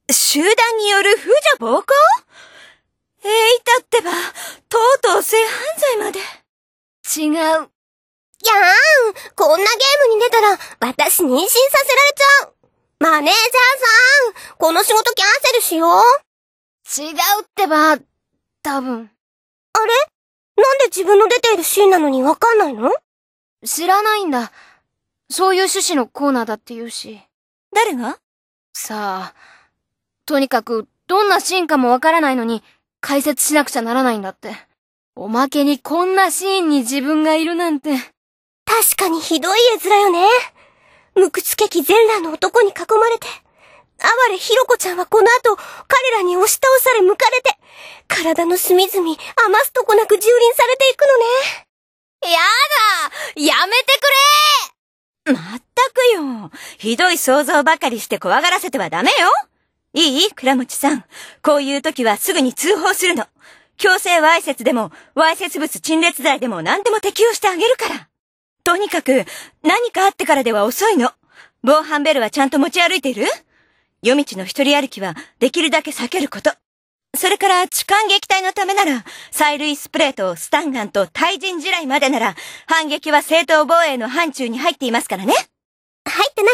集団による婦女暴行？至ってば、とうとう性犯罪まで。 違う。 やーん、こんなゲームに出たら、私妊娠させられちゃう。マネージャーさん、この仕事キャンセルしよう。 違うってば、多分。 あれ？なんで自分の出ているシーンなのにわかんないの？ 知らないんだ。そういう趣旨のコーナーだって言うし。 誰が？ さあ、とにかく、どんなシーンかもわからないのに、解説しなくちゃならないんだって。おまけにこんなシーンに自分がいるなんて。 確かにひどい絵面よね。無口けき全裸の男に囲まれて、哀れひろこちゃんはこの後、彼らに押し倒され向かれて、体の隅々余すとこなく蹂躙されていくのね。 やだ！やめてくれ！ まったくよ。ひどい想像ばかりして怖がらせてはダメよ。いい？倉持さん。こういう時はすぐに通報するの。強制わいせつでも、わいせつ物陳列罪でも何でも適用してあげるから。とにかく、何かあってからでは遅いの。防犯ベルはちゃんと持ち歩いている？夜道の一人歩きはできるだけ避けること。それから痴漢撃退のためなら、催涙スプレーとスタンガンと対人地雷までなら、反撃は正当防衛の範疇に入っていますからね。 入ってない。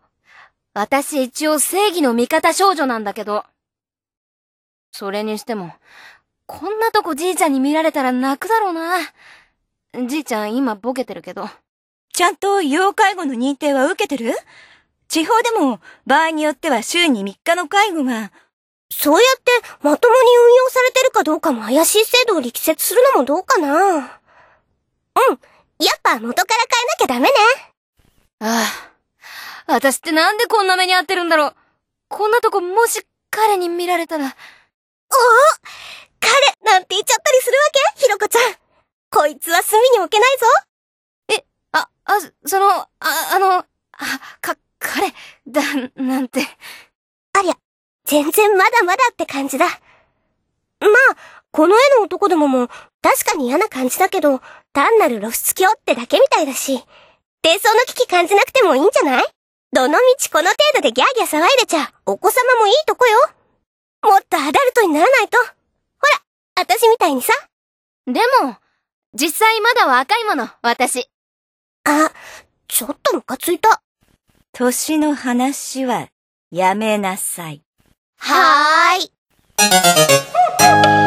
私一応正義の味方少女なんだけど。それにしても、こんなとこじいちゃんに見られたら泣くだろうな。じいちゃん今ボケてるけど。 ちゃんと要介護の認定は受けてる？地方でも場合によっては週に3日の介護が。 そうやってまともに運用されてるかどうかも怪しい制度を力説するのもどうかな。やっぱ元から変えなきゃダメね。 ああ、私ってなんでこんな目に遭ってるんだろう。こんなとこもし彼に見られたら。 彼なんて言っちゃったりするわけ？ひろこちゃん。こいつは隅に置けないぞ。 彼なんて。 ありゃ、全然まだまだって感じだ。まあ、この絵の男どもも確かに嫌な感じだけど、単なる露出狂ってだけみたいだし、低層の危機感じなくてもいいんじゃない？どのみちこの程度でギャーギャー騒いでちゃ、お子様もいいとこよ。もっとアダルトにならないと。ほら、私みたいにさ。 でも、実際まだ若いもの、私。 あ、ちょっとムカついた。 年の話はやめなさい。 はーい。